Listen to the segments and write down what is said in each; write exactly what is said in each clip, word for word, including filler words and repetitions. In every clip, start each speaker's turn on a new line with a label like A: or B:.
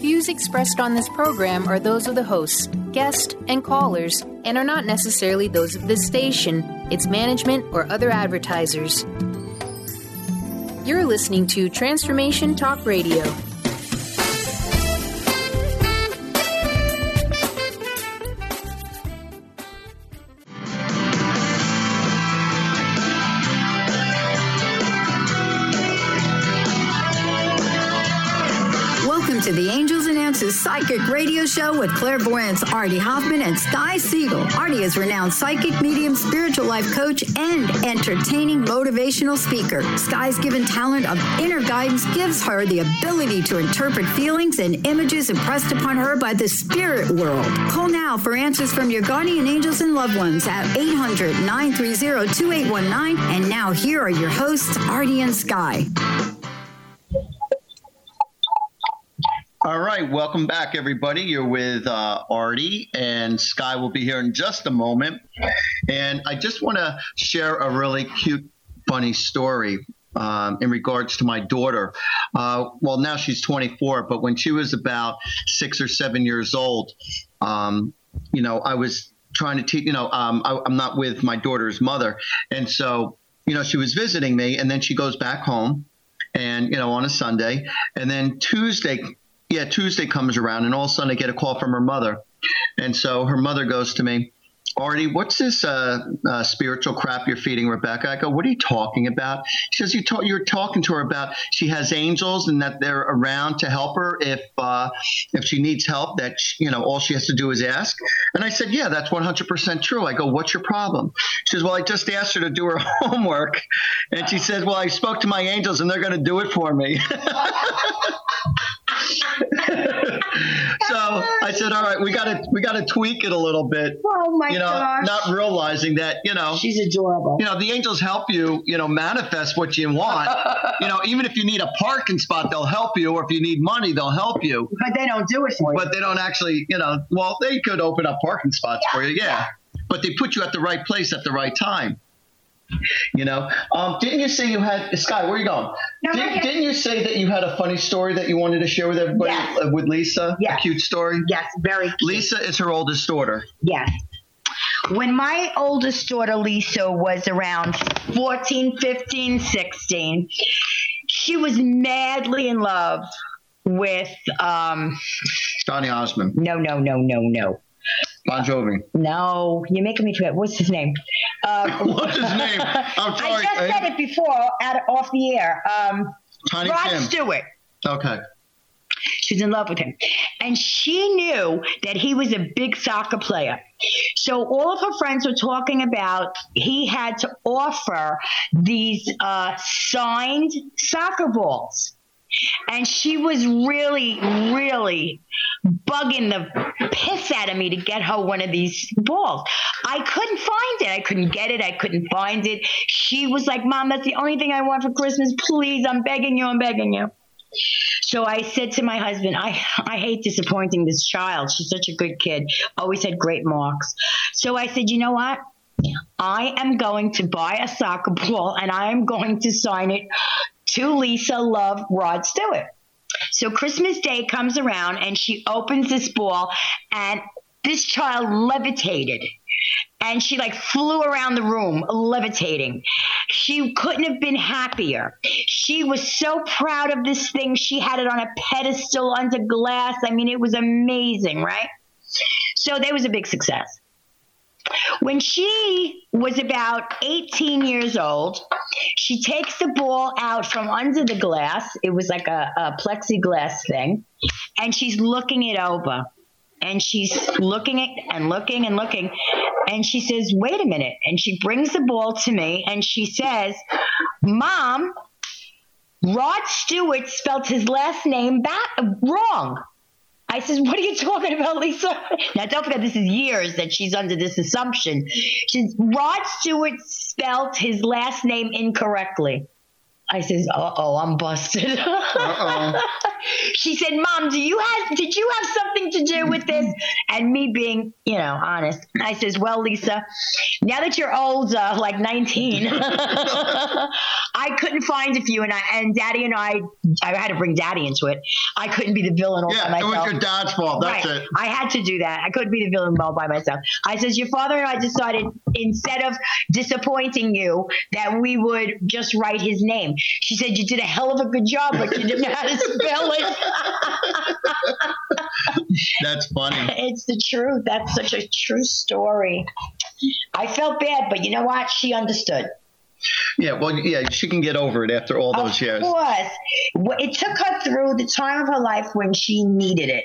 A: views expressed on this program are those of the hosts, guests, and callers, and are not necessarily those of this station, its management, or other advertisers. You're listening to Transformation Talk Radio.
B: To the Angels and Answers Psychic Radio Show with clairvoyants Artie Hoffman and Sky Siegel. Artie is renowned psychic, medium, spiritual life coach, and entertaining motivational speaker. Sky's given talent of inner guidance gives her the ability to interpret feelings and images impressed upon her by the spirit world. Call now for answers from your guardian angels and loved ones at eight hundred, nine three zero, two eight one nine. And now here are your hosts, Artie and Sky.
C: All right, welcome back, everybody. You're with uh, Artie, and Sky will be here in just a moment. And I just want to share a really cute, funny story um, in regards to my daughter. Uh, well, now she's twenty-four, but when she was about six or seven years old, um, you know, I was trying to teach, you know, um, I, I'm not with my daughter's mother. And so, you know, she was visiting me, and then she goes back home, and, you know, on a Sunday, and then Tuesday – Yeah, Tuesday comes around, and all of a sudden I get a call from her mother. And so her mother goes to me, Artie, what's this uh, uh, spiritual crap you're feeding Rebecca? I go, what are you talking about? She says, you ta- you're talking to her about she has angels and that they're around to help her if uh, if she needs help, that, she, you know, all she has to do is ask. And I said, yeah, that's one hundred percent true. I go, what's your problem? She says, well, I just asked her to do her homework. And she says, well, I spoke to my angels and they're going to do it for me. So I said, all right, we got to we got to tweak it a little bit.
D: Oh, my
C: you know,
D: gosh.
C: Not realizing that, you know.
D: She's adorable.
C: You know, the angels help you, you know, manifest what you want. You know, even if you need a parking spot, they'll help you. Or if you need money, they'll help you.
D: But they don't do it for you.
C: But they don't actually, you know, well, they could open up parking spots yeah. for you, yeah. yeah. But they put you at the right place at the right time. You know, um, didn't you say you had, Sky, where are you going?
D: No,
C: Did, didn't you say that you had a funny story that you wanted to share with everybody
D: yes.
C: uh, with Lisa?
D: Yes.
C: A cute story?
D: Yes, very cute.
C: Lisa is her oldest daughter.
D: Yes. When my oldest daughter, Lisa, was around fourteen, fifteen, sixteen, she was madly in love with... Um,
C: Donny Osmond.
D: No, no, no, no, no.
C: Bon Jovi.
D: No, you're making me forget. What's his name? Uh,
C: What's his name? I'm sorry.
D: I just I, said it before, out of, off the air. Um,
C: Tiny
D: Rod
C: Tim.
D: Stewart.
C: Okay.
D: She was in love with him. And she knew that he was a big soccer player. So all of her friends were talking about he had to offer these uh, signed soccer balls. And she was really, really bugging the piss out of me to get her one of these balls. I couldn't find it. I couldn't get it. I couldn't find it. She was like, Mom, that's the only thing I want for Christmas. Please, I'm begging you. I'm begging you. So I said to my husband, I, I hate disappointing this child. She's such a good kid. Always had great marks. So I said, you know what? I am going to buy a soccer ball and I am going to sign it to Lisa Love Rod Stewart. So Christmas Day comes around and she opens this ball and this child levitated. And she like flew around the room levitating. She couldn't have been happier. She was so proud of this thing. She had it on a pedestal under glass. I mean, it was amazing, right? So that was a big success. When she was about eighteen years old, she takes the ball out from under the glass. It was like a, a plexiglass thing. And she's looking it over. And she's looking at and looking and looking. And she says, wait a minute. And she brings the ball to me and she says, Mom, Rod Stewart spelled his last name back wrong. I says, what are you talking about, Lisa? Now, don't forget, this is years that she's under this assumption. She's, Rod Stewart spelled his last name incorrectly. I says, uh-oh, I'm busted. Uh-oh. She said, Mom, do you have, did you have something to do with this? And me being, you know, honest, I says, well, Lisa, now that you're old, uh, like nineteen, I couldn't find a few. And I, and Daddy and I, I had to bring Daddy into it. I couldn't be the villain all
C: yeah,
D: by myself.
C: Yeah, it was your dad's fault. That's
D: right.
C: it.
D: I had to do that. I couldn't be the villain all by myself. I says, your father and I decided, instead of disappointing you, that we would just write his name. She said, you did a hell of a good job, but you didn't know how to spell it.
C: That's funny.
D: It's the truth. That's such a true story. I felt bad, but you know what? She understood.
C: Yeah, well, yeah, she can get over it after all those
D: of
C: years.
D: Of course. It took her through the time of her life when she needed it.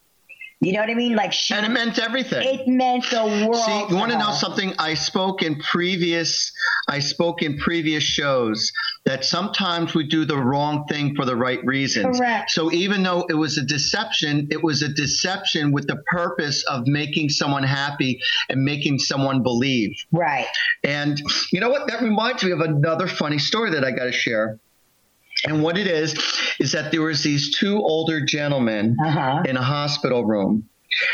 D: You know what I mean? Like she,
C: and it meant everything.
D: It meant the world.
C: See, you want to know something? I spoke in previous, I spoke in previous shows that sometimes we do the wrong thing for the right reasons.
D: Correct.
C: So even though it was a deception, it was a deception with the purpose of making someone happy and making someone believe.
D: Right.
C: And you know what? That reminds me of another funny story that I got to share. And what it is, is that there was these two older gentlemen uh-huh. in a hospital room.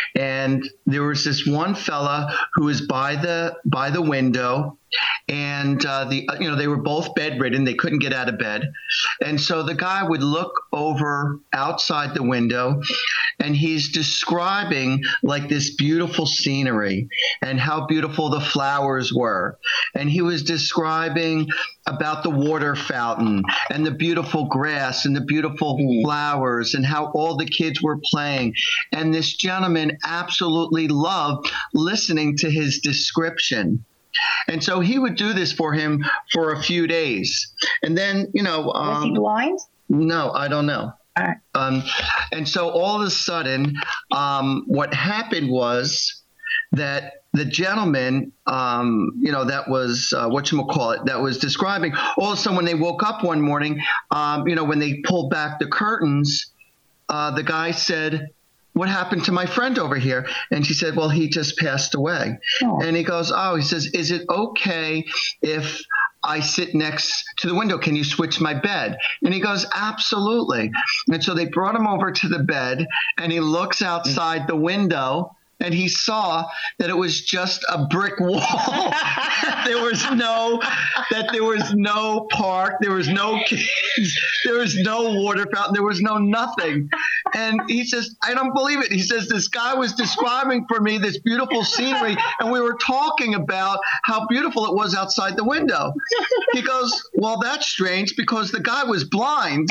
C: And there was this one fella who was by the by the window, and uh, the you know they were both bedridden. They couldn't get out of bed, and so the guy would look over outside the window, and he's describing like this beautiful scenery and how beautiful the flowers were, and he was describing about the water fountain and the beautiful grass and the beautiful flowers and how all the kids were playing. And this gentleman absolutely loved listening to his description. And so he would do this for him for a few days. And then, you know. Um,
D: Was he blind?
C: No, I don't know.
D: All right.
C: Um, and so all of a sudden, um, what happened was that the gentleman, um, you know, that was, uh, whatchamacallit, that was describing, all of a sudden when they woke up one morning, um, you know, when they pulled back the curtains, uh, the guy said, what happened to my friend over here? And she said, well, he just passed away. Oh. And he goes, oh, he says, is it okay if I sit next to the window? Can you switch my bed? And he goes, absolutely. And so they brought him over to the bed, and he looks outside the window, and he saw that it was just a brick wall. there was no, that there was no park, there was no kids, there was no water fountain, there was no nothing. And he says, I don't believe it. He says, this guy was describing for me this beautiful scenery, and we were talking about how beautiful it was outside the window. He goes, well, that's strange because the guy was blind.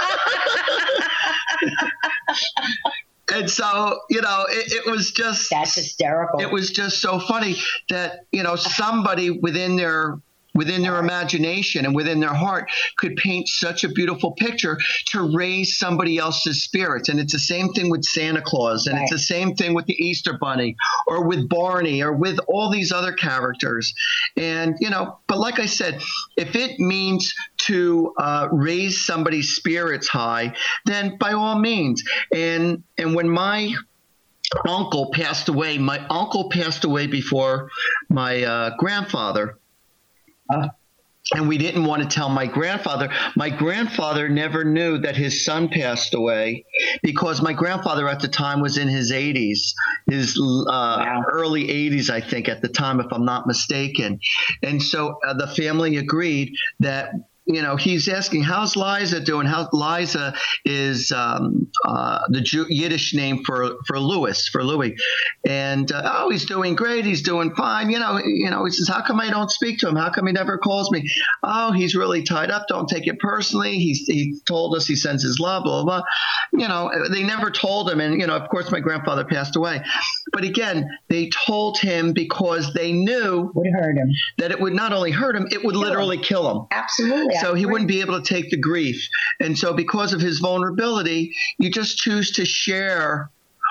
C: And so, you know, it, it was just...
D: That's hysterical.
C: It was just so funny that, you know, somebody within their within their imagination and within their heart could paint such a beautiful picture to raise somebody else's spirits. And it's the same thing with Santa Claus, and right. It's the same thing with the Easter Bunny or with Barney or with all these other characters. And, you know, but like I said, if it means to uh, raise somebody's spirits high, then by all means. And and when my uncle passed away, my uncle passed away before my uh, grandfather. Uh, and we didn't want to tell my grandfather. My grandfather never knew that his son passed away because my grandfather at the time was in his eighties, his uh, wow. early eighties, I think, at the time, if I'm not mistaken. And so uh, the family agreed that, you know, he's asking, how's Liza doing? How Liza is um, uh, the Jew- Yiddish name for for Louis, for Louis. And, uh, oh, he's doing great. He's doing fine. You know, you know, he says, how come I don't speak to him? How come he never calls me? Oh, he's really tied up. Don't take it personally. He's, he told us he sends his love, blah, blah, blah. You know, they never told him. And, you know, of course, my grandfather passed away. But again, they told him because they knew
D: would hurt him.
C: that it would not only hurt him, it would kill literally him. kill him.
D: Absolutely.
C: So he wouldn't be able to take the grief. And so because of his vulnerability, you just choose to share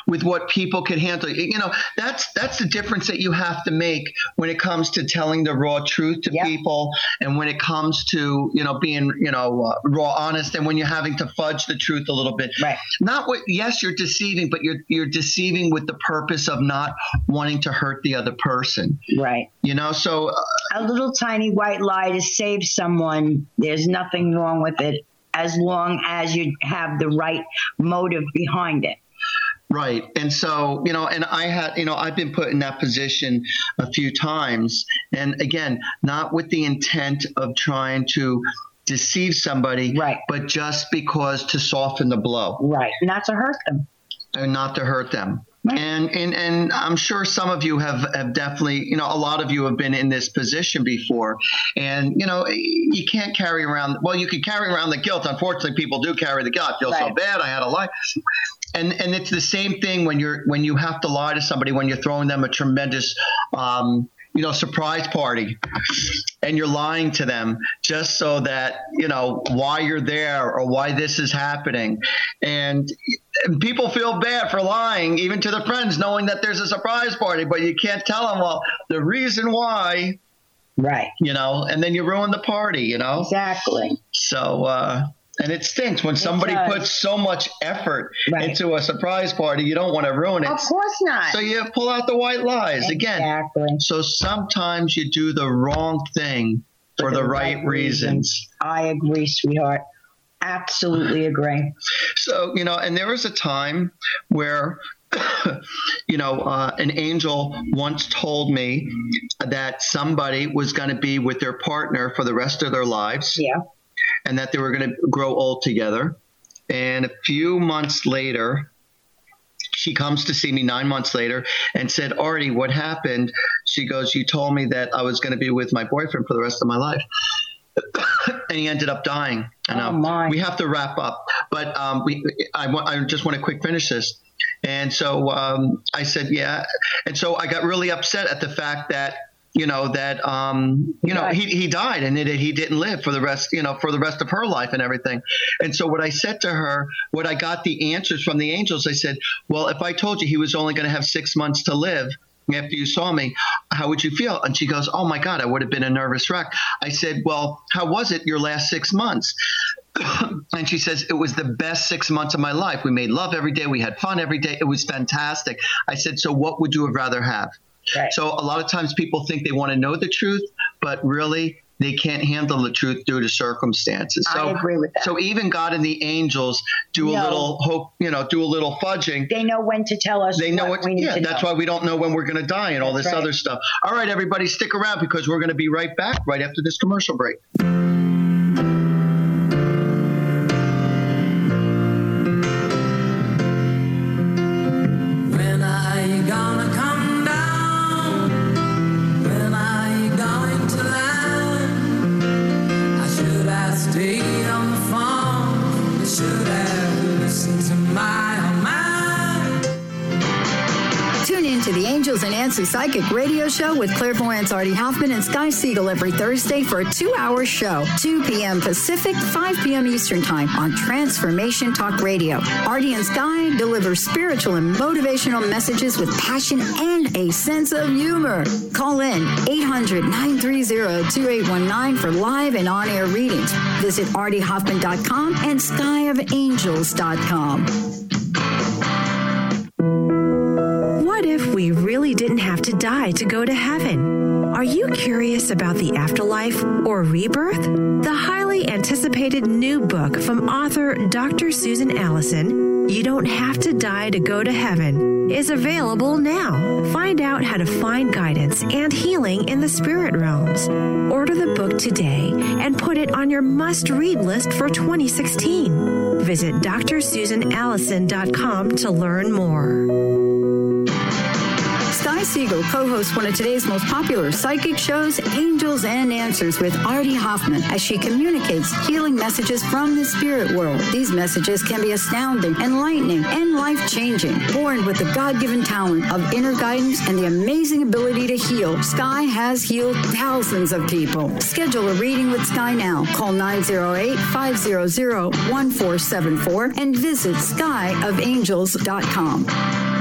C: with what people could handle. You know, that's that's the difference that you have to make when it comes to telling the raw truth to
D: yep.
C: people, and when it comes to, you know, being, you know, uh, raw honest, and when you're having to fudge the truth a little bit.
D: Right.
C: Not what, yes, you're deceiving, but you're you're deceiving with the purpose of not wanting to hurt the other person.
D: Right.
C: You know, so uh,
D: a little tiny white lie to save someone, there's nothing wrong with it, as long as you have the right motive behind it.
C: Right. And so, you know, and I had, you know, I've been put in that position a few times. And again, not with the intent of trying to deceive somebody,
D: right,
C: but just because to soften the blow.
D: Right. Not to hurt them.
C: And not to hurt them.
D: Right.
C: And, and and I'm sure some of you have, have definitely, you know, a lot of you have been in this position before. And, you know, you can't carry around, well, you can carry around the guilt. Unfortunately, people do carry the guilt. I feel
D: right.
C: so bad. I had a lie. And and it's the same thing when you're when you have to lie to somebody, when you're throwing them a tremendous um you know, surprise party, and you're lying to them just so that, you know, why you're there or why this is happening. And, and people feel bad for lying, even to their friends, knowing that there's a surprise party, but you can't tell them, well, the reason why,
D: right,
C: you know, and then you ruin the party, you know.
D: Exactly.
C: So, uh, and it stinks when somebody puts so much effort right. into a surprise party. You don't want to ruin it.
D: Of course not.
C: So you pull out the white lies
D: exactly.
C: again. So sometimes you do the wrong thing for, for the, the right, right reasons. reasons.
D: I agree, sweetheart. Absolutely agree.
C: So, you know, and there was a time where, you know, uh, an angel once told me that somebody was going to be with their partner for the rest of their lives.
D: Yeah.
C: And that they were going to grow old together. And a few months later, she comes to see me nine months later and said, Artie, what happened? She goes, you told me that I was going to be with my boyfriend for the rest of my life. And he ended up dying. I know.
D: Oh my.
C: We have to wrap up. But um, we, I, want, I just want to quick finish this. And so um, I said, yeah. And so I got really upset at the fact that, you know, that, um, you know, he, he died and it, he didn't live for the rest, you know, for the rest of her life and everything. And so what I said to her, what I got the answers from the angels, I said, well, if I told you he was only going to have six months to live after you saw me, how would you feel? And she goes, oh my God, I would have been a nervous wreck. I said, well, how was it your last six months? And she says, it was the best six months of my life. We made love every day. We had fun every day. It was fantastic. I said, so what would you have rather have?
D: Right.
C: So a lot of times people think they want to know the truth, but really they can't handle the truth due to circumstances. So,
D: I agree with that.
C: So even God and the angels do no. a little hope, you know, do a little fudging.
D: They know when to tell us.
C: They know what,
D: what we need
C: yeah,
D: to
C: that's
D: know.
C: why we don't know when we're going to die and
D: that's
C: all this
D: right.
C: other stuff. All right, everybody, stick around because we're going to be right back right after this commercial break.
B: To the Angels and Answers Psychic Radio Show with clairvoyants Artie Hoffman and Sky Siegel every Thursday for a two-hour show, two p.m. Pacific, five p.m. Eastern Time on Transformation Talk Radio. Artie and Sky deliver spiritual and motivational messages with passion and a sense of humor. Call in eight hundred, nine three zero, two eight one nine for live and on-air readings. Visit artie hoffman dot com and sky of angels dot com.
E: What if we really didn't have to die to go to heaven? Are you curious about the afterlife or rebirth? The highly anticipated new book from author Doctor Susan Allison, You Don't Have to Die to Go to Heaven, is available now. Find out how to find guidance and healing in the spirit realms. Order the book today and put it on your must-read list for twenty sixteen. Visit d r susan allison dot com to learn more.
B: Sky Siegel co-hosts one of today's most popular psychic shows, Angels and Answers with Artie Hoffman, as she communicates healing messages from the spirit world. These messages can be astounding, enlightening, and life-changing. Born with the God-given talent of inner guidance and the amazing ability to heal, Sky has healed thousands of people. Schedule a reading with Sky now. Call nine zero eight, five hundred, one four seven four and visit sky of angels dot com.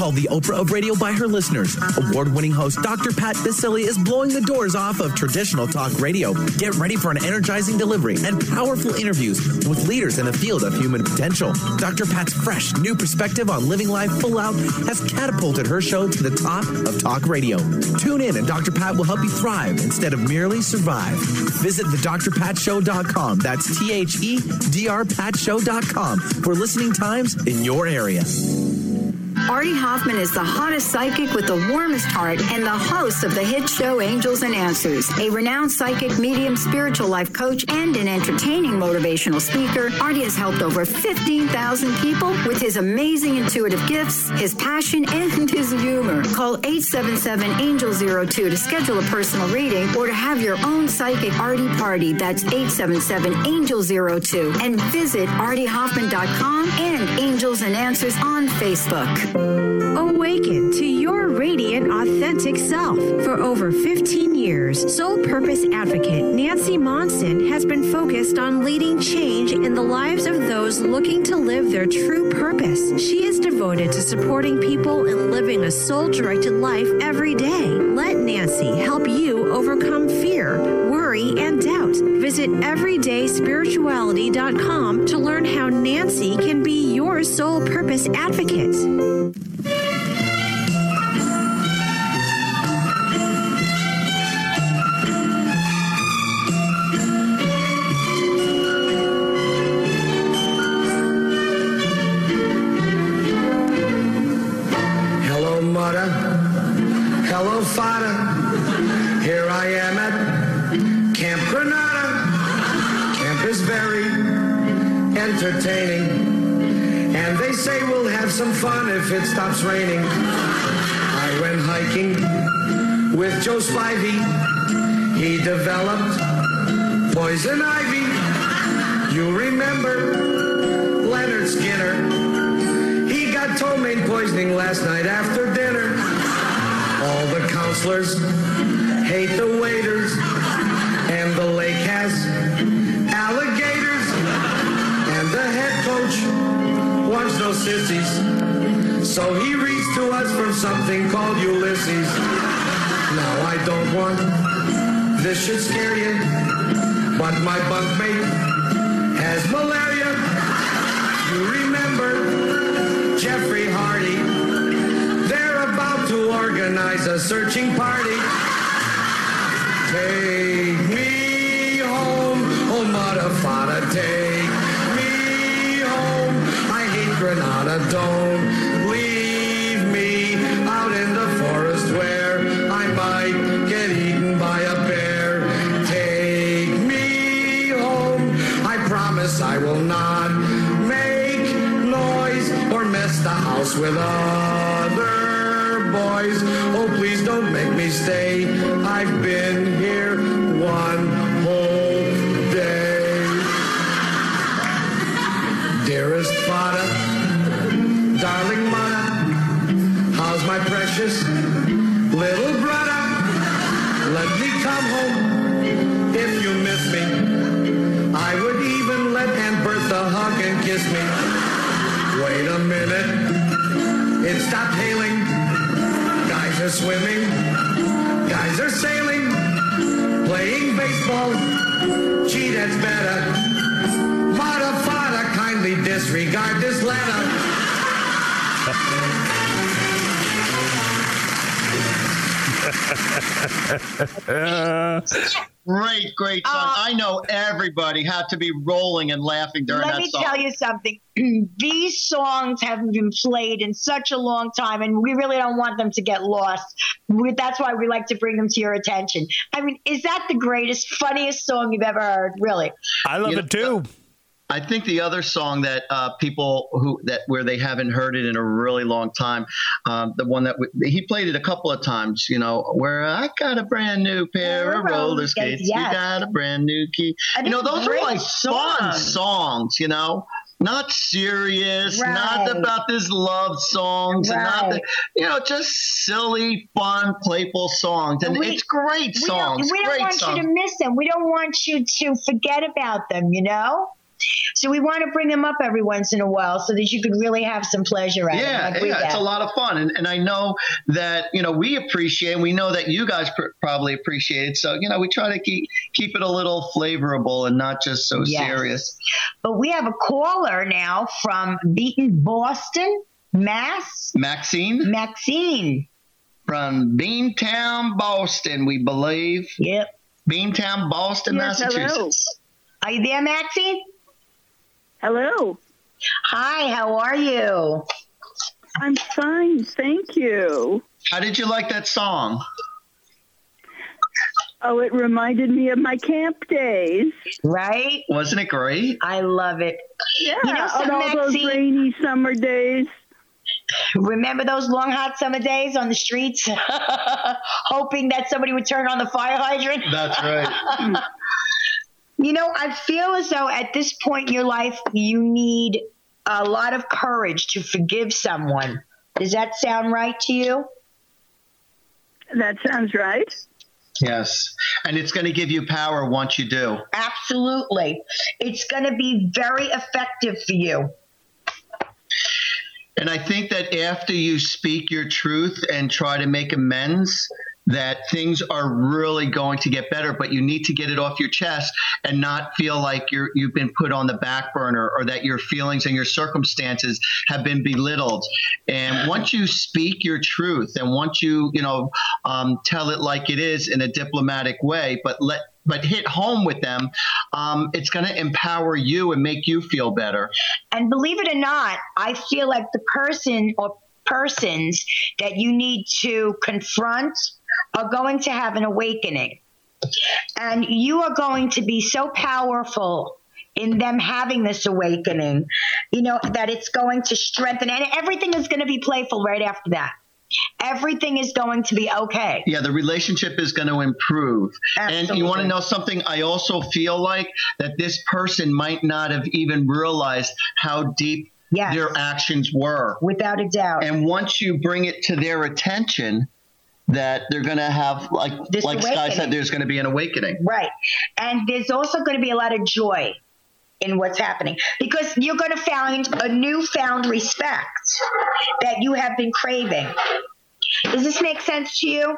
F: Called the Oprah of radio by her listeners, award-winning host Doctor Pat Baccili is blowing the doors off of traditional talk radio. Get ready for an energizing delivery and powerful interviews with leaders in the field of human potential. Doctor Pat's fresh, new perspective on living life full out has catapulted her show to the top of talk radio. Tune in and Doctor Pat will help you thrive instead of merely survive. Visit the dr pat show dot com. That's T H E D R pat show dot com for listening times in your area.
B: Artie Hoffman is the hottest psychic with the warmest heart and the host of the hit show Angels and Answers. A renowned psychic, medium, spiritual life coach, and an entertaining motivational speaker, Artie has helped over fifteen thousand people with his amazing intuitive gifts, his passion, and his humor. Call eight seven seven, angel zero two to schedule a personal reading or to have your own psychic Artie party. That's eight seven seven, angel zero two. And visit artie hoffman dot com and Angels and Answers on Facebook.
E: Awaken to your radiant, authentic self. For over fifteen years, Soul Purpose Advocate Nancy Monson has been focused on leading change in the lives of those looking to live their true purpose. She is devoted to supporting people in living a soul-directed life every day. Let Nancy help you overcome fear, worry, and doubt. Visit everyday spirituality dot com to learn how Nancy can be your soul purpose advocate.
G: Hello, Mother. Hello, Father. Here I am at Camp Granada. Camp is very entertaining. And they say we'll have some fun if it stops raining. I went hiking with Joe Spivey. He developed poison ivy. You remember Leonard Skinner? He got ptomaine poisoning last night after dinner. All the counselors hate the waiters. And the lake has alligators. And the head coach wants no sissies, so he reads to us from something called Ulysses. Now I don't want this should scare you, but my bunkmate has malaria. You remember Jeffrey Hardy? They're about to organize a searching party. Take me home, oh mother, father, take Granada, don't leave me out in the forest where I might get eaten by a bear. Take me home, I promise I will not make noise or mess the house with other boys. Oh, please don't make me stay. I've been here one whole day. Dearest father, darling mother, how's my precious little brother? Let me come home if you miss me. I would even let Aunt Bertha hug and kiss me. Wait a minute, it stopped hailing. Guys are swimming, guys are sailing, playing baseball. Gee, that's better. Mother, father, kindly disregard this letter.
C: Great, great song. Uh, I know everybody had to be rolling and laughing during that song.
D: Let me tell you something. These songs haven't been played in such a long time, and we really don't want them to get lost. We, that's why we like to bring them to your attention. I mean, is that the greatest, funniest song you've ever heard? Really?
H: I love
C: you
H: it
C: know,
H: too.
C: I think the other song that uh, people who that where they haven't heard it in a really long time, um, the one that w- he played it a couple of times, you know, where I got a brand new pair of roller skates, yes. You got a brand new key. You know, those are like song. fun songs, you know, not serious, right. Not about this love songs, right. And not the, you know, just silly, fun, playful songs, and we, it's great songs.
D: We don't, we don't
C: great
D: want
C: songs.
D: you to miss them. We don't want you to forget about them, you know. So we want to bring them up every once in a while so that you could really have some pleasure out
C: yeah,
D: of it.
C: Yeah, it's a lot of fun. And, and I know that, you know, we appreciate, and we know that you guys pr- probably appreciate it. So, you know, we try to keep keep it a little flavorable and not just so yes. serious.
D: But we have a caller now from Beaton, Boston, Mass.
C: Maxine?
D: Maxine.
C: From Beantown, Boston, we believe.
D: Yep.
C: Beantown, Boston, yes, Massachusetts.
D: Hello. Are you there, Maxine?
H: Hello.
D: Hi, how are you?
H: I'm fine, thank you.
C: How did you like that song?
H: Oh, it reminded me of my camp days.
D: Right?
C: Wasn't it great?
D: I love it.
H: Yeah,
D: you know,
H: on all
D: Maxine,
H: those rainy summer days.
D: Remember those long, hot summer days on the streets, hoping that somebody would turn on the fire hydrant?
C: That's right.
D: You know, I feel as though at this point in your life, you need a lot of courage to forgive someone. Does that sound right to you?
H: That sounds right.
C: Yes. And it's going to give you power once you do.
D: Absolutely. It's going to be very effective for you.
C: And I think that after you speak your truth and try to make amends, that things are really going to get better, but you need to get it off your chest and not feel like you're, you've been put on the back burner or that your feelings and your circumstances have been belittled. And once you speak your truth and once you, you know, um, tell it like it is in a diplomatic way, but let but hit home with them, um, it's going to empower you and make you feel better.
D: And believe it or not, I feel like the person or persons that you need to confront are going to have an awakening. And you are going to be so powerful in them having this awakening, you know, that it's going to strengthen. And everything is going to be playful right after that. Everything is going to be okay.
C: Yeah, the relationship is going to improve.
D: Absolutely.
C: And you want to know something? I also feel like that this person might not have even realized how deep yes. their actions were.
D: Without a doubt.
C: And once you bring it to their attention, that they're going to have, like,
D: this
C: like Sky said, there's going to be an awakening.
D: Right. And there's also going to be a lot of joy in what's happening, because you're going to find a newfound respect that you have been craving. Does this make sense to you?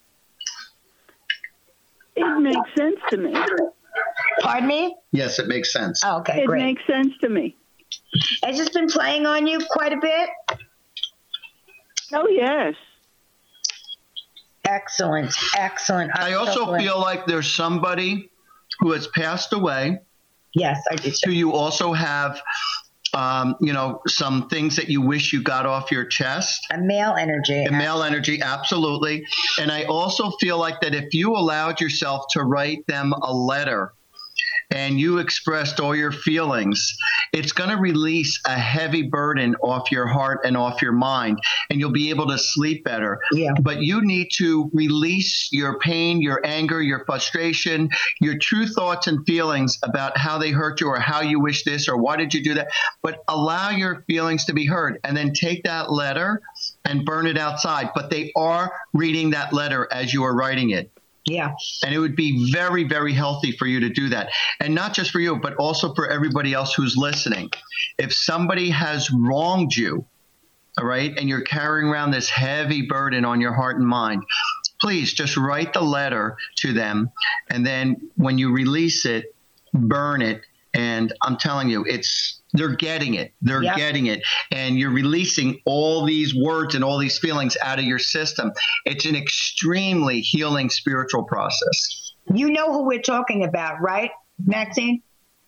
H: It makes sense to me.
D: Pardon me?
C: Yes, it makes sense.
D: Oh, okay,
H: it
D: great.
H: It makes sense to me.
D: Has this been playing on you quite a bit?
H: Oh, yes.
D: Excellent, excellent. I'm
C: I also
D: so
C: feel like there's somebody who has passed away.
D: Yes, I do.
C: Who you also have, um, you know, some things that you wish you got off your chest.
D: A male energy.
C: A male energy, absolutely. And I also feel like that if you allowed yourself to write them a letter and you expressed all your feelings, it's going to release a heavy burden off your heart and off your mind, and you'll be able to sleep better.
D: Yeah.
C: But you need to release your pain, your anger, your frustration, your true thoughts and feelings about how they hurt you or how you wish this or why did you do that. But allow your feelings to be heard, and then take that letter and burn it outside. But they are reading that letter as you are writing it.
D: Yeah.
C: And it would be very, very healthy for you to do that. And not just for you, but also for everybody else who's listening. If somebody has wronged you, all right, and you're carrying around this heavy burden on your heart and mind, please just write the letter to them. And then when you release it, burn it. And I'm telling you, it's they're getting it. They're yep. getting it. And you're releasing all these words and all these feelings out of your system. It's an extremely healing spiritual process.
D: You know who we're talking about, right, Maxine?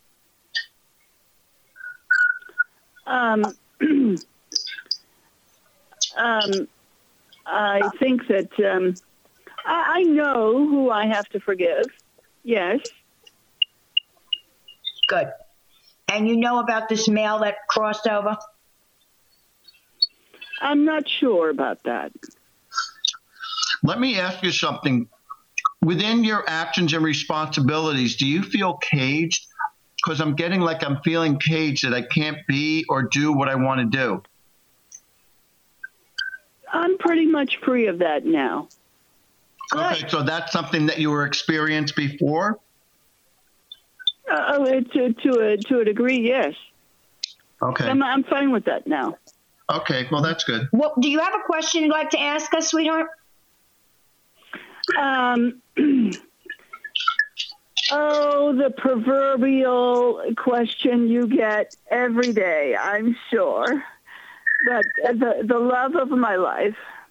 H: Um, um, I think that um, I, I know who I have to forgive. Yes.
D: Good. And you know about this male that crossed over?
H: I'm not sure about that.
C: Let me ask you something. Within your actions and responsibilities, do you feel caged? Because I'm getting like I'm feeling caged that I can't be or do what I want to do.
H: I'm pretty much free of that now.
C: Okay, so that's something that you were experienced before?
H: Uh, to to a to a degree, yes.
C: Okay.
H: I'm I'm fine with that now.
C: Okay. Well, that's good.
D: Well, do you have a question you'd like to ask us, sweetheart?
H: Um. Oh, the proverbial question you get every day, I'm sure. But the the love of my life.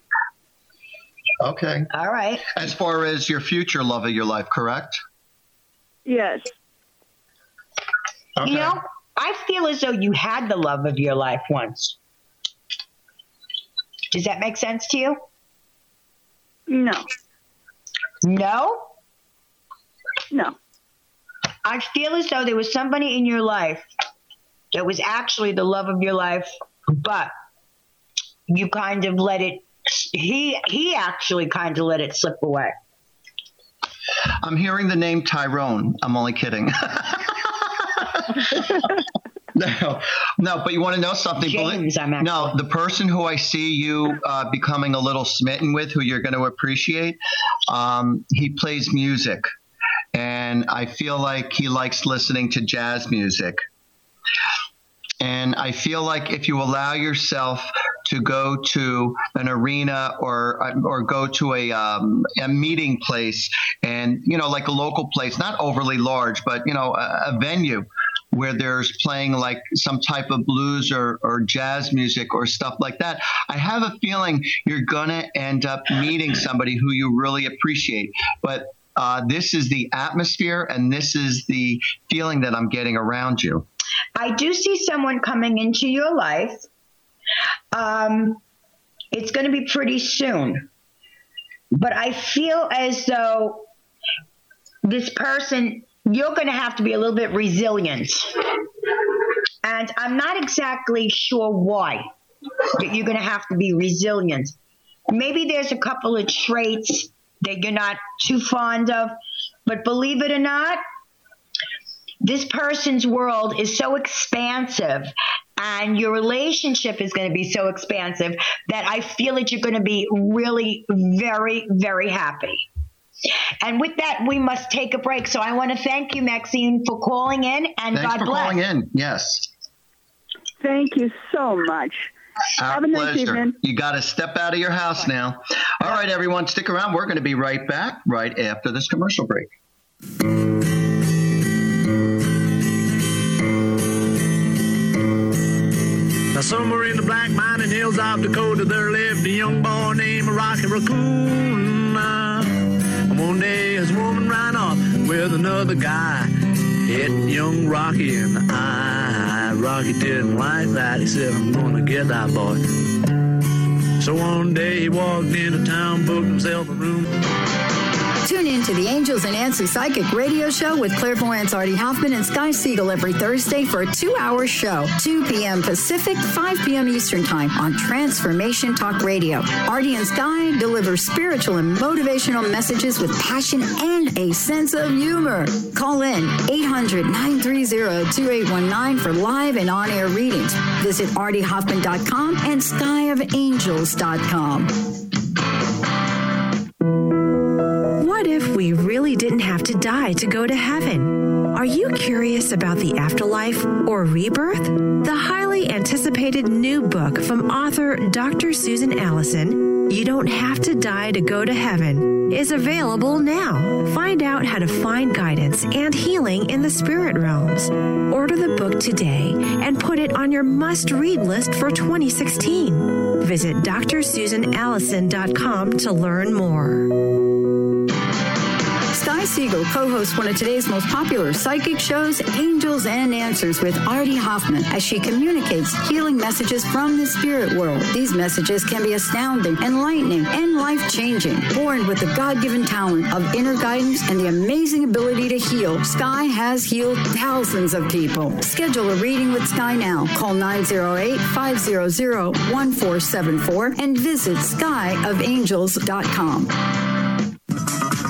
C: Okay.
D: All right.
C: As far as your future love of your life, correct?
H: Yes.
C: Okay.
D: You know, I feel as though you had the love of your life once. Does that make sense to you?
H: No.
D: No?
H: No.
D: I feel as though there was somebody in your life that was actually the love of your life, but you kind of let it, he he actually kind of let it slip away.
C: I'm hearing the name Tyrone. I'm only kidding. No, no, but you want to know something?
D: James, I'm actually.
C: No, the person who I see you uh, becoming a little smitten with, who you're going to appreciate, um, he plays music. And I feel like he likes listening to jazz music. And I feel like if you allow yourself to go to an arena or or go to a um, a meeting place, and you know, like a local place, not overly large, but you know, a, a venue where there's playing like some type of blues or, or jazz music or stuff like that, I have a feeling you're gonna end up meeting somebody who you really appreciate. But Uh, this is the atmosphere, and this is the feeling that I'm getting around you.
D: I do see someone coming into your life. Um, it's going to be pretty soon. But I feel as though this person, you're going to have to be a little bit resilient. And I'm not exactly sure why that you're going to have to be resilient. Maybe there's a couple of traits that you're not too fond of, but believe it or not, this person's world is so expansive and your relationship is going to be so expansive that I feel that you're going to be really very, very happy. And with that, we must take a break. So I want to thank you, Maxine, for calling in, and
C: Thanks
D: God
C: for
D: bless.
C: calling in. Yes.
H: Thank you so much.
C: Our
H: Have a nice
C: pleasure.
H: evening.
C: You got to step out of your house now. All right, everyone, stick around. We're going to be right back right after this commercial break.
I: Now somewhere in the black mining hills of Dakota, there lived a young boy named Rocky Raccoon. And one day his woman ran off with another guy, hit young Rocky in the eye. Rocky didn't like that. He said, I'm gonna get that boy. So one day he walked into town, booked himself a room.
B: Tune in to the Angels and Answers Psychic Radio Show with clairvoyants Artie Hoffman and Sky Siegel every Thursday for a two-hour show, two p.m. Pacific, five p.m. Eastern Time on Transformation Talk Radio. Artie and Sky deliver spiritual and motivational messages with passion and a sense of humor. Call in eight hundred, nine three zero, two eight one nine for live and on-air readings. Visit artie hoffman dot com and sky of angels dot com.
E: What if we really didn't have to die to go to heaven? Are you curious about the afterlife or rebirth? The highly anticipated new book from author Doctor Susan Allison, You Don't Have to Die to Go to Heaven, is available now. Find out how to find guidance and healing in the spirit realms. Order the book today and put it on your must-read list for twenty sixteen. Visit d r susan allison dot com to learn more.
B: Sky Siegel co-hosts one of today's most popular psychic shows, Angels and Answers with Artie Hoffman, as she communicates healing messages from the spirit world. These messages can be astounding, enlightening, and life-changing. Born with the God-given talent of inner guidance and the amazing ability to heal, Sky has healed thousands of people. Schedule a reading with Sky now. Call nine zero eight, five zero zero, one four seven four and visit sky of angels dot com.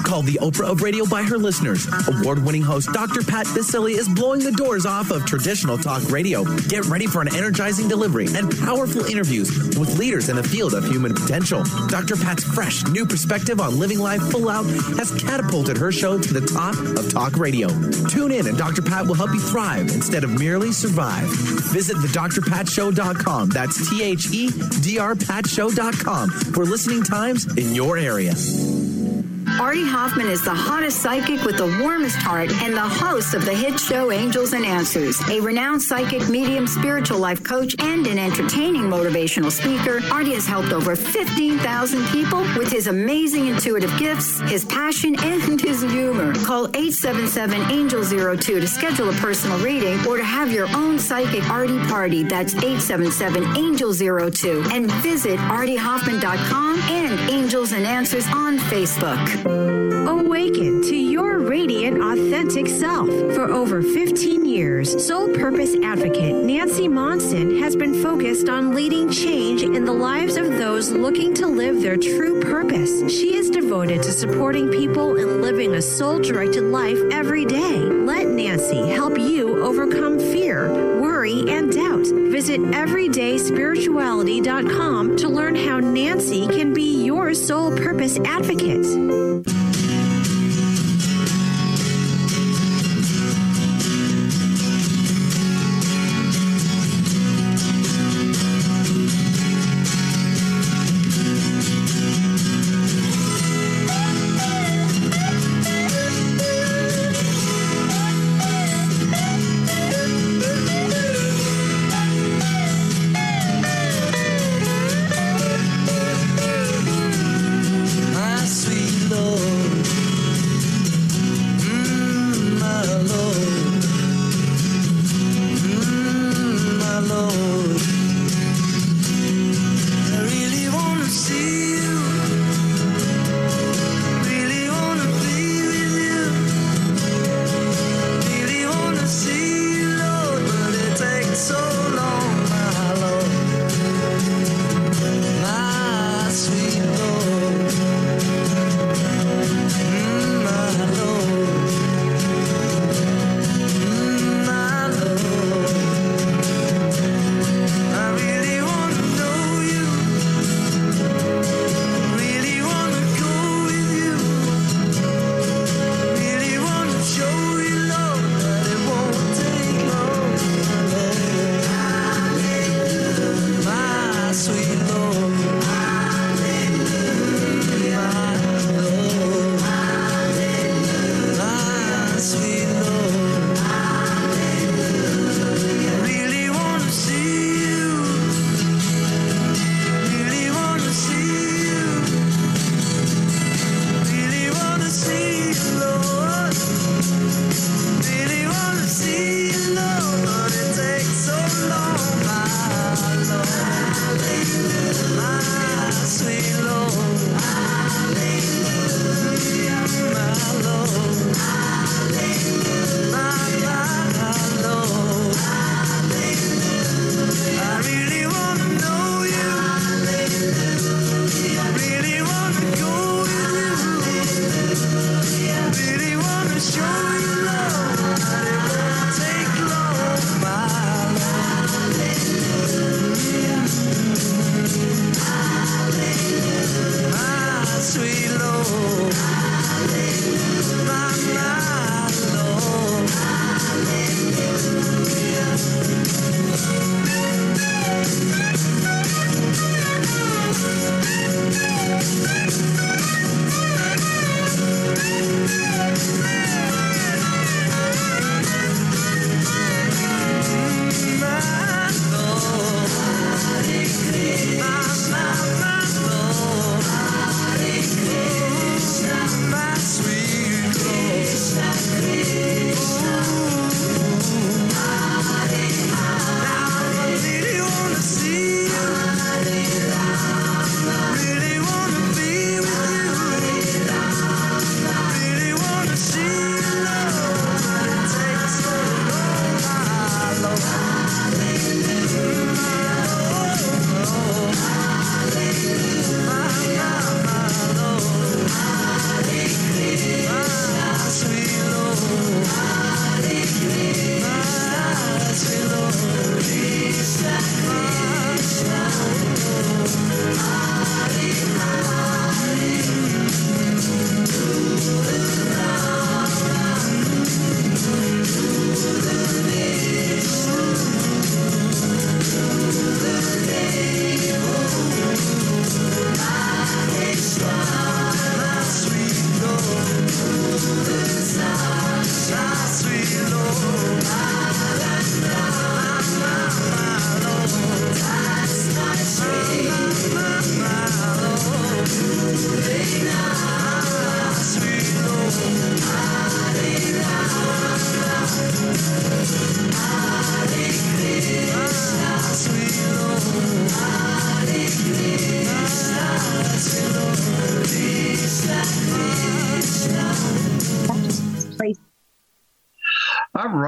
F: Called the Oprah of radio by her listeners, award-winning host Doctor Pat Baccili is blowing the doors off of traditional talk radio. Get ready for an energizing delivery and powerful interviews with leaders in the field of human potential. Doctor Pat's fresh, new perspective on living life full out has catapulted her show to the top of talk radio. Tune in and Doctor Pat will help you thrive instead of merely survive. Visit the dr pat show dot com. That's T H E D R pat show dot com for listening times in your area.
B: Artie Hoffman is the hottest psychic with the warmest heart and the host of the hit show Angels and Answers. A renowned psychic, medium, spiritual life coach, and an entertaining motivational speaker, Artie has helped over fifteen thousand people with his amazing intuitive gifts, his passion, and his humor. Call eight seven seven, angel zero two to schedule a personal reading or to have your own psychic Artie party. That's eight seven seven, angel zero two. And visit artie hoffman dot com and Angels and Answers on Facebook.
E: Awaken to your radiant, authentic self. For over fifteen years, Soul Purpose Advocate Nancy Monson has been focused on leading change in the lives of those looking to live their true purpose. She is devoted to supporting people in living a soul-directed life every day. Let Nancy help you overcome fear, worry, and doubt. Visit everyday spirituality dot com to learn how Nancy can be your Soul Purpose Advocate.
J: My sweet Lord.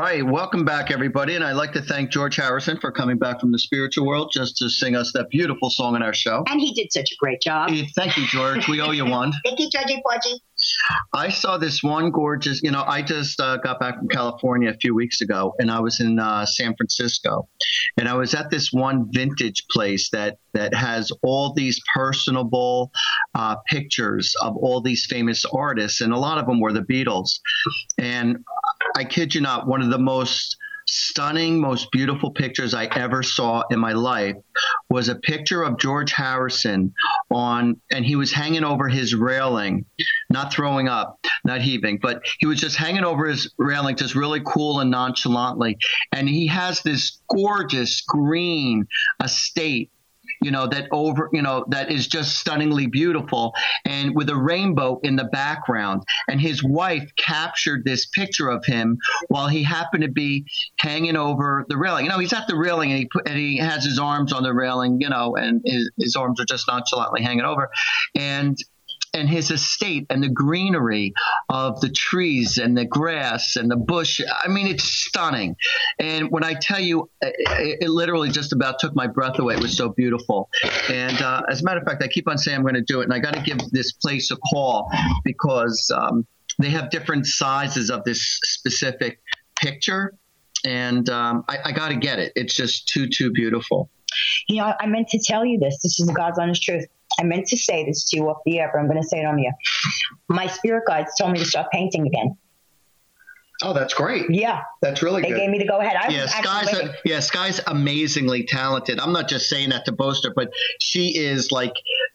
C: right. Welcome back, everybody. And I'd like to thank George Harrison for coming back from the spiritual world just to sing us that beautiful song in our show.
D: And he did such a great job.
C: Hey, thank you, George. We owe you one.
D: Thank you, Georgie Porgy.
C: I saw this one gorgeous, you know, I just uh, got back from California a few weeks ago, and I was in uh, San Francisco, and I was at this one vintage place that that has all these personable uh, pictures of all these famous artists, and a lot of them were the Beatles. And I kid you not, one of the most stunning, most beautiful pictures I ever saw in my life was a picture of George Harrison on, and he was hanging over his railing, not throwing up, not heaving, but he was just hanging over his railing, just really cool and nonchalantly. And he has this gorgeous green estate, you know, that over, you know, that is just stunningly beautiful, and with a rainbow in the background. And his wife captured this picture of him while he happened to be hanging over the railing. You know, he's at the railing, and he put, and he has his arms on the railing, you know, and his, his arms are just nonchalantly hanging over. And and his estate and the greenery of the trees and the grass and the bush. I mean, it's stunning. And when I tell you, it, it literally just about took my breath away. It was so beautiful. And uh, as a matter of fact, I keep on saying I'm going to do it. And I got to give this place a call because um, they have different sizes of this specific picture. And um, I, I got to get it. It's just too, too beautiful.
D: You know, I meant to tell you this. This is God's honest truth. I meant to say this to you off the air, but I'm going to say it on the air. My spirit guides told me to start painting again.
C: Oh, that's great.
D: Yeah.
C: That's really
D: they
C: good.
D: They gave me the go-ahead. I
C: yeah,
D: was
C: Sky's a, yeah, Sky's amazingly talented. I'm not just saying that to boast her, but she is like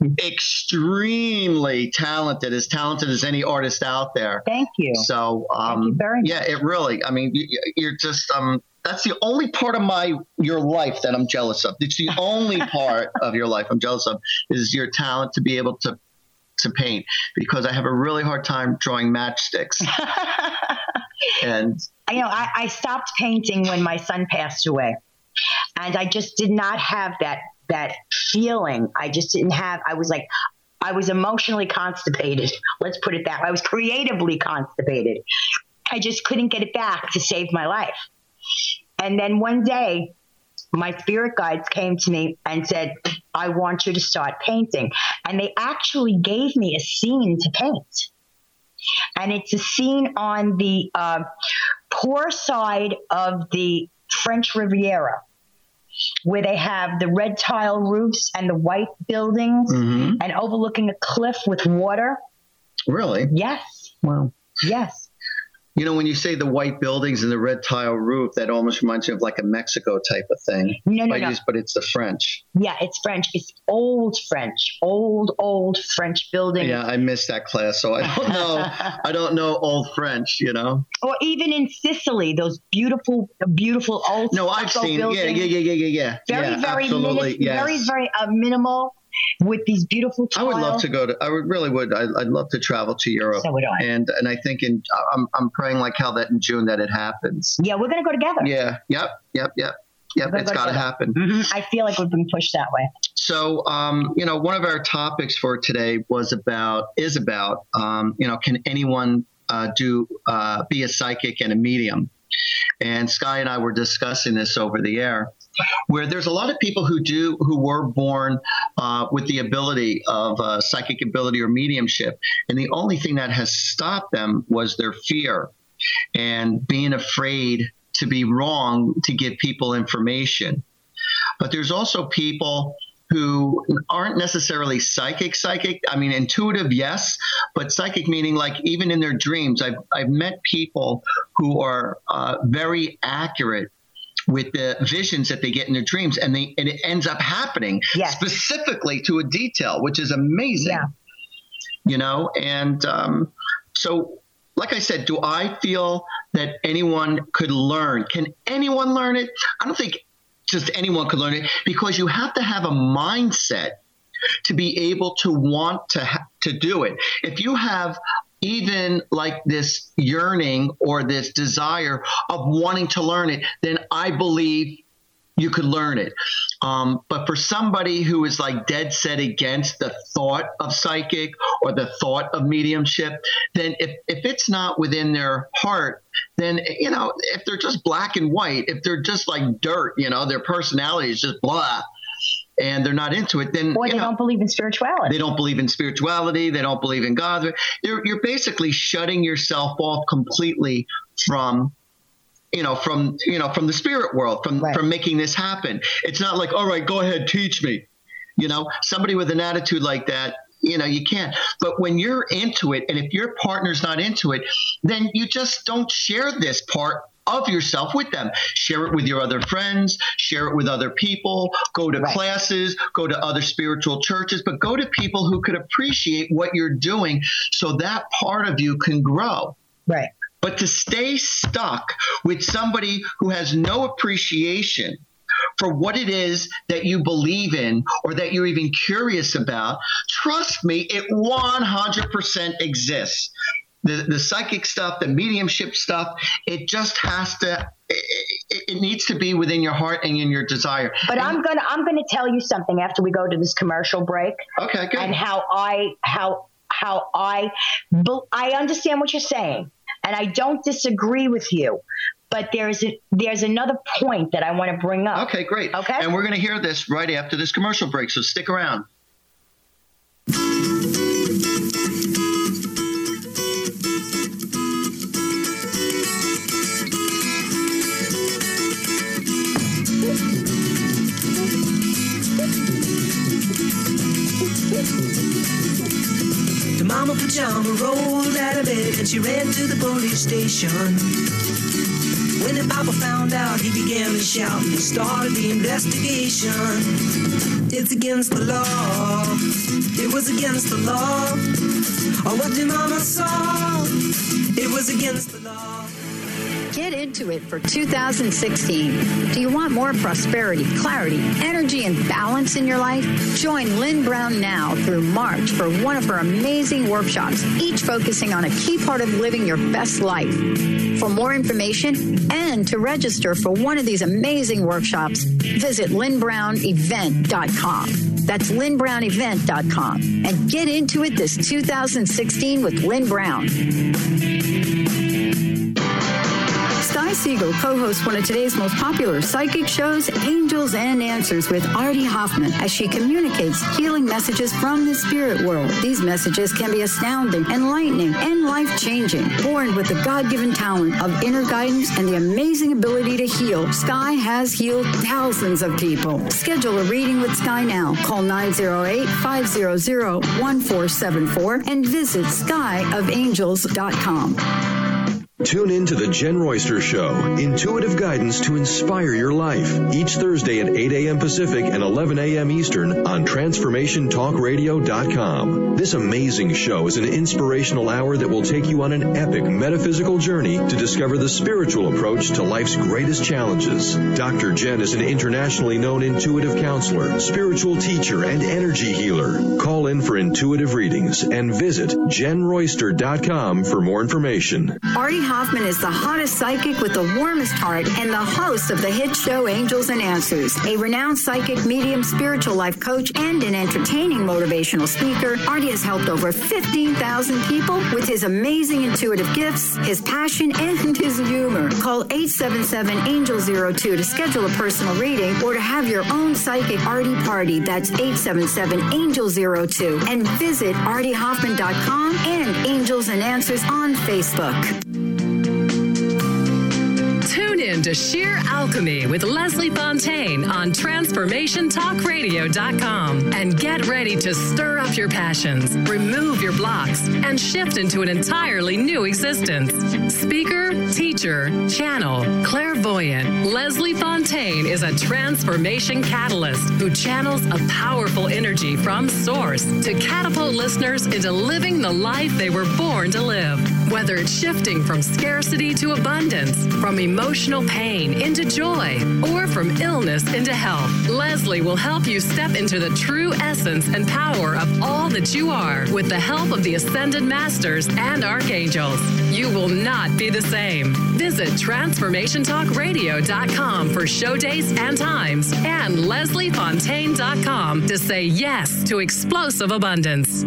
C: extremely talented, as talented as any artist out there.
D: Thank you.
C: So, um,
D: Thank you very much.
C: Yeah, it really, I mean, you, you're just, um, that's the only part of my your life that I'm jealous of. It's the only part of your life I'm jealous of is your talent to be able to to paint, because I have a really hard time drawing matchsticks. And
D: you know, I, I stopped painting when my son passed away, and I just did not have that that feeling. I just didn't have. I was like, I was emotionally constipated. Let's put it that way. I was creatively constipated. I just couldn't get it back to save my life. And then one day, my spirit guides came to me and said, I want you to start painting. And they actually gave me a scene to paint. And it's a scene on the uh, poor side of the French Riviera, where they have the red tile roofs and the white buildings, mm-hmm. and overlooking a cliff with water.
C: Really?
D: Yes.
C: Wow.
D: Yes.
C: You know, when you say the white buildings and the red tile roof, that almost reminds me of like a Mexico type of thing.
D: No, no,
C: but
D: no.
C: Just, but it's the French.
D: Yeah, it's French. It's old French, old, old French buildings.
C: Yeah, I missed that class, so I don't know. I don't know old French, you know.
D: Or even in Sicily, those beautiful, beautiful old.
C: No, I've seen.
D: Buildings.
C: Yeah, yeah, yeah, yeah, yeah.
D: Very,
C: yeah,
D: very,
C: absolutely.
D: mini-
C: Yes.
D: very, very uh, minimal. With these beautiful tile.
C: I would love to go to, I would really would. I, I'd love to travel to Europe.
D: So would I.
C: And, and I think in, I'm, I'm praying like hell that in June that it happens.
D: Yeah, we're going to go together.
C: Yeah. Yep. Yep. Yep. Yep. It's
D: go
C: got to happen.
D: Mm-hmm. I feel like we've been pushed that way.
C: So, um, you know, one of our topics for today was about, is about, um, you know, can anyone uh, do, uh, be a psychic and a medium? And Sky and I were discussing this over the air, where there's a lot of people who do, who were born uh, with the ability of uh, psychic ability or mediumship. And the only thing that has stopped them was their fear and being afraid to be wrong to give people information. But there's also people who aren't necessarily psychic, psychic. I mean, intuitive, yes, but psychic meaning like even in their dreams. I've, I've met people who are uh, very accurate with the visions that they get in their dreams, and they and it ends up happening
D: yes.
C: specifically to a detail, which is amazing.
D: Yeah.
C: You know, and um, so like I said, do I feel that anyone could learn? Can anyone learn it? I don't think just anyone could learn it, because you have to have a mindset to be able to want to ha- to do it. If you have even like this yearning or this desire of wanting to learn it, then I believe you could learn it. Um, but for somebody who is like dead set against the thought of psychic or the thought of mediumship, then if, if it's not within their heart, then, you know, if they're just black and white, if they're just like dirt, you know, their personality is just blah, and they're not into it, then
D: or they
C: you know,
D: don't believe in spirituality.
C: They don't believe in spirituality. They don't believe in God. You're, you're basically shutting yourself off completely from you know, from, you know, from the spirit world, from, right. from making this happen. It's not like, all right, go ahead, teach me. You know, somebody with an attitude like that, you know, you can't. But when you're into it, and if your partner's not into it, then you just don't share this part of yourself with them. Share it with your other friends, share it with other people, go to right. classes, go to other spiritual churches, but go to people who could appreciate what you're doing so that part of you can grow.
D: Right.
C: But to stay stuck with somebody who has no appreciation for what it is that you believe in or that you're even curious about, trust me, it one hundred percent exists. The, the psychic stuff, the mediumship stuff, it just has to, it, it needs to be within your heart and in your desire.
D: But and, I'm going to, I'm going to tell you something after we go to this commercial break.
C: Okay, good.
D: And how I, how, how I, I understand what you're saying. And I don't disagree with you, but there's a, there's another point that I want to bring up.
C: Okay, great.
D: Okay.
C: And we're going to hear this right after this commercial break, so stick around.
J: The mama pajama rolled out of bed and she ran to the police station. When the papa found out, he began to shout and he started the investigation. It's against the law. It was against the law. Oh, what the mama saw. It was against the law.
B: Get into it for two thousand sixteen. Do you want more prosperity, clarity, energy, and balance in your life? Join Lynn Brown now through March for one of her amazing workshops, each focusing on a key part of living your best life. For more information and to register for one of these amazing workshops, visit lynn brown event dot com. That's lynn brown event dot com. And get into it this two thousand sixteen with Lynn Brown. Sky Siegel co-hosts one of today's most popular psychic shows, Angels and Answers, with Artie Hoffman, as she communicates healing messages from the spirit world. These messages can be astounding, enlightening, and life-changing. Born with the God-given talent of inner guidance and the amazing ability to heal, Sky has healed thousands of people. Schedule a reading with Sky now. Call nine oh eight, five hundred, one four seven four and visit sky of angels dot com.
K: Tune in to the Jen Royster Show, intuitive guidance to inspire your life, each Thursday at eight a.m. Pacific and eleven a.m. Eastern on transformation talk radio dot com. This amazing show is an inspirational hour that will take you on an epic metaphysical journey to discover the spiritual approach to life's greatest challenges. Doctor Jen is an internationally known intuitive counselor, spiritual teacher, and energy healer. Call in for intuitive readings and visit jen royster dot com for more information.
B: Artie Hoffman is the hottest psychic with the warmest heart and the host of the hit show Angels and Answers. A renowned psychic, medium, spiritual life coach, and an entertaining motivational speaker, Artie has helped over fifteen thousand people with his amazing intuitive gifts, his passion, and his humor. Call eight seven seven, angel zero two to schedule a personal reading or to have your own psychic Artie party. That's eight seven seven, angel zero two. And visit artie hoffman dot com and Angels and Answers on Facebook.
L: Tune in to Sheer Alchemy with Leslie Fontaine on transformation talk radio dot com and get ready to stir up your passions, remove your blocks, and shift into an entirely new existence. Speaker, teacher, channel, clairvoyant, Leslie Fontaine is a transformation catalyst who channels a powerful energy from source to catapult listeners into living the life they were born to live. Whether it's shifting from scarcity to abundance, from emotional pain into joy, or from illness into health, Leslie will help you step into the true essence and power of all that you are with the help of the Ascended Masters and Archangels. You will not be the same. Visit transformation talk radio dot com for show dates and times and leslie fontaine dot com to say yes to explosive abundance.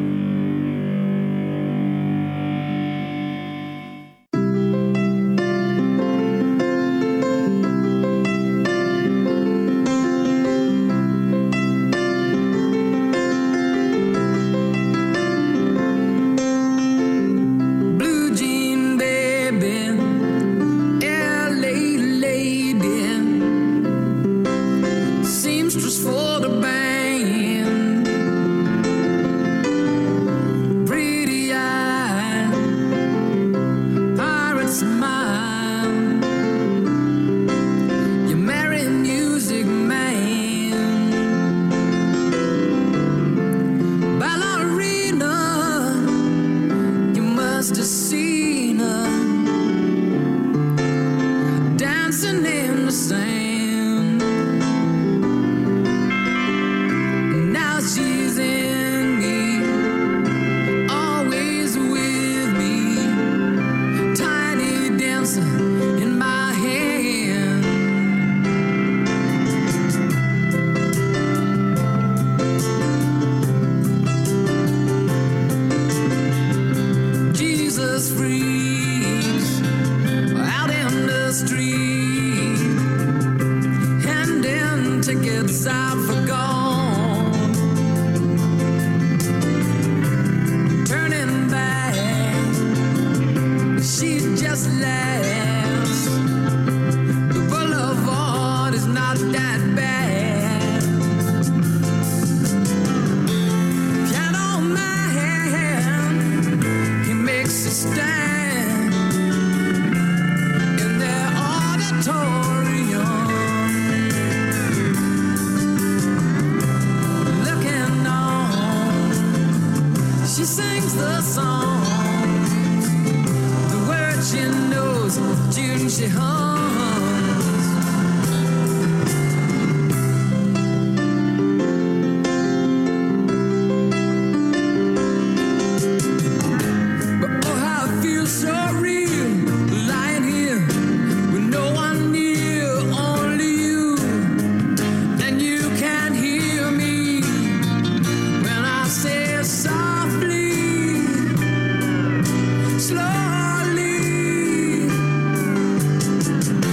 J: Slowly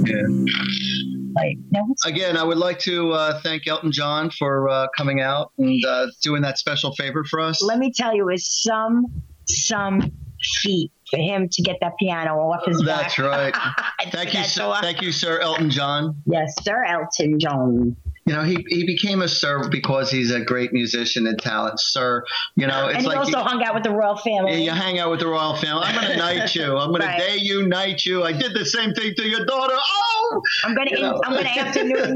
C: Yeah.
D: Like, no.
C: Again, I would like to uh, thank Elton John for uh, coming out and uh, doing that special favor for us.
D: Let me tell you, it's some some feat for him to get that piano off his back.
C: That's right. Thank you, sir, thank you, Sir Elton John.
D: Yes, Sir Elton John.
C: You know, he, he became a sir because he's a great musician and talent, sir. You know, it's
D: and he
C: like
D: also
C: he,
D: hung out with the royal family.
C: Yeah, you hang out with the royal family. I'm going to knight you. I'm going right. to day you, knight you. I did the same thing to your daughter. Oh,
D: I'm going to I'm going to afternoon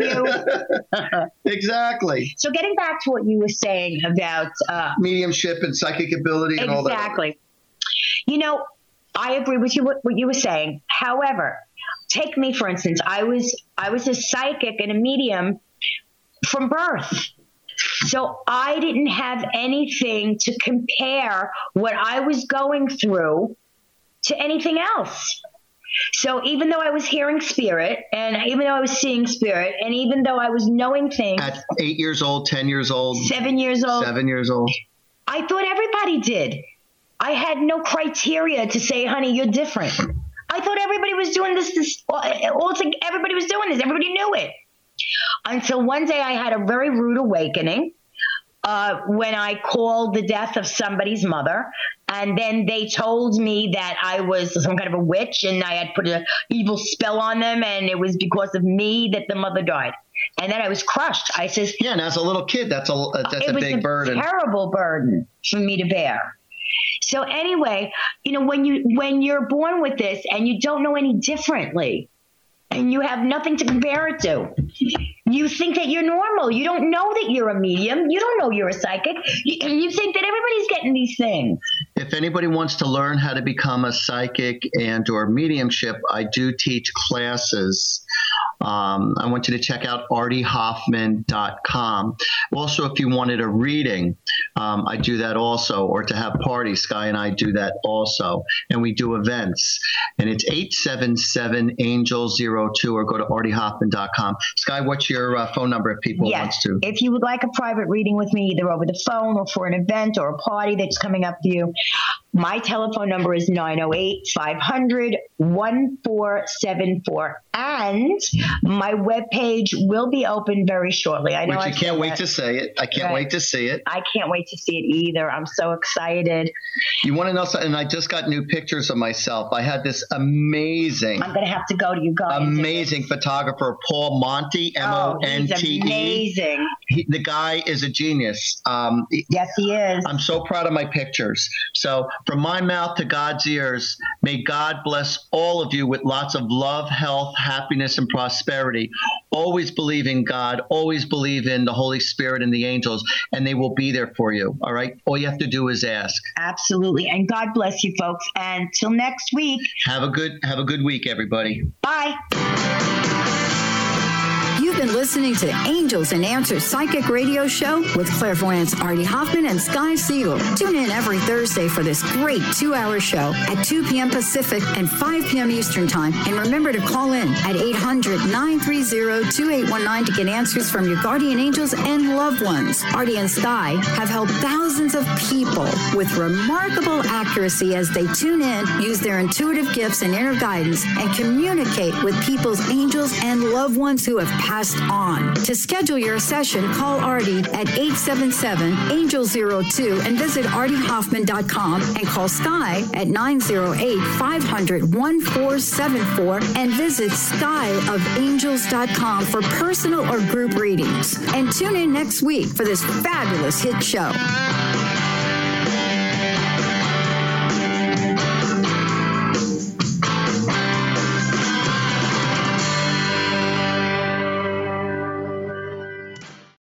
D: you.
C: Exactly.
D: So getting back to what you were saying about uh,
C: mediumship and psychic ability and
D: exactly.
C: all that.
D: Exactly. You know, I agree with you what, what you were saying. However, take me for instance. I was I was a psychic and a medium from birth. So I didn't have anything to compare what I was going through to anything else. So even though I was hearing spirit and even though I was seeing spirit and even though I was knowing things.
C: At eight years old, ten years old.
D: Seven years old.
C: Seven years old.
D: I thought everybody did. I had no criteria to say, honey, you're different. I thought everybody was doing this. this all, everybody was doing this. Everybody knew it. Until one day I had a very rude awakening uh, when I called the death of somebody's mother. And then they told me that I was some kind of a witch and I had put an evil spell on them. And it was because of me that the mother died. And then I was crushed. I says,
C: yeah, and as a little kid, that's a, that's a big burden.
D: It was a terrible burden for me to bear. So anyway, you know, when you when you're born with this and you don't know any differently and you have nothing to compare it to, you think that you're normal. You don't know that you're a medium. You don't know you're a psychic. You, you think that everybody's getting these things.
C: If anybody wants to learn how to become a psychic and or mediumship, I do teach classes. Um, I want you to check out artie hoffman dot com. Also, if you wanted a reading, um, I do that also, or to have parties, Sky and I do that also. And we do events. And it's eight seven seven, angel zero two, or go to artie hoffman dot com. Sky, what's your uh, phone number if people
D: yes.
C: wants to?
D: If you would like a private reading with me, either over the phone or for an event or a party that's coming up for you, my telephone number is nine oh eight, five hundred, one four seven four. And my webpage will be open very shortly. I know
C: Which
D: I
C: you can't wait that. to say it. I can't right. wait to see it.
D: I can't wait to see it either. I'm so excited.
C: You want to know something? And I just got new pictures of myself. I had this amazing.
D: I'm going to have to go to you guys.
C: Amazing photographer, Paul Monty, M O N T E.
D: Oh, he's amazing.
C: He, the guy is a genius. Um,
D: yes, he is.
C: I'm so proud of my pictures. So from my mouth to God's ears, may God bless all of you with lots of love, health, happiness, and prosperity. Always believe in God. Always believe in the Holy Spirit and the angels, and they will be there for you. All right? All you have to do is ask.
D: Absolutely. And God bless you, folks. And till next week.
C: Have a good, have a good week, everybody.
D: Bye.
B: You've been listening to Angels and Answers Psychic Radio Show with clairvoyants Artie Hoffman and Sky Siegel. Tune in every Thursday for this great two-hour show at two p.m. Pacific and five p.m. Eastern Time. And remember to call in at eight hundred, nine three zero, two eight one nine to get answers from your guardian angels and loved ones. Artie and Sky have helped thousands of people with remarkable accuracy as they tune in, use their intuitive gifts and inner guidance, and communicate with people's angels and loved ones who have passed on. To schedule your session, call Artie at eight seven seven, angel zero two and visit artie hoffman dot com and call Sky at nine oh eight, five hundred, one four seven four and visit sky of angels dot com for personal or group readings. And tune in next week for this fabulous hit show.